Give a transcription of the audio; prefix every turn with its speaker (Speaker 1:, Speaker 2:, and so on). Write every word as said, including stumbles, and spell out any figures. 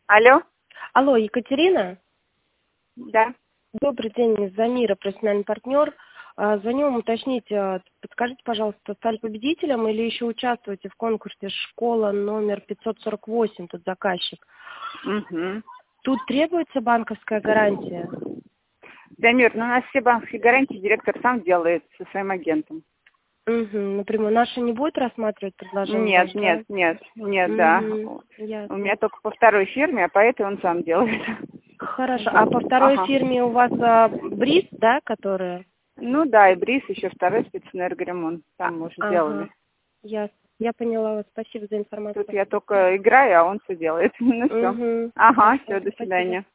Speaker 1: Алло.
Speaker 2: Алло, Екатерина?
Speaker 1: Да.
Speaker 2: Добрый день, Замира, профессиональный партнер. А, Звоню вам уточнить, а, подскажите, пожалуйста, стали победителем или еще участвуете в конкурсе «Школа номер пятьсот сорок восемь», тут заказчик?
Speaker 1: Угу.
Speaker 2: Тут требуется банковская гарантия?
Speaker 1: Замир, ну у нас все банковские гарантии директор сам делает со своим агентом.
Speaker 2: Угу. Напрямую. Наша не будет рассматривать предложение?
Speaker 1: Нет,
Speaker 2: ваше,
Speaker 1: нет,
Speaker 2: да?
Speaker 1: нет, нет,
Speaker 2: Угу.
Speaker 1: да. У
Speaker 2: Ясно.
Speaker 1: меня только по второй фирме, а по этой он сам делает.
Speaker 2: Хорошо. А по второй
Speaker 1: Ага.
Speaker 2: фирме у вас а, Бриз, да, которая?
Speaker 1: Ну да, и Бриз, еще второй спецэнергоремонт. Там мы уже делали.
Speaker 2: Ага. Ясно. Я поняла вас. Спасибо за
Speaker 1: Тут
Speaker 2: информацию.
Speaker 1: я только играю, а он все делает. Ну все.
Speaker 2: Угу.
Speaker 1: Ага,
Speaker 2: Хорошо.
Speaker 1: все, до
Speaker 2: Спасибо.
Speaker 1: свидания.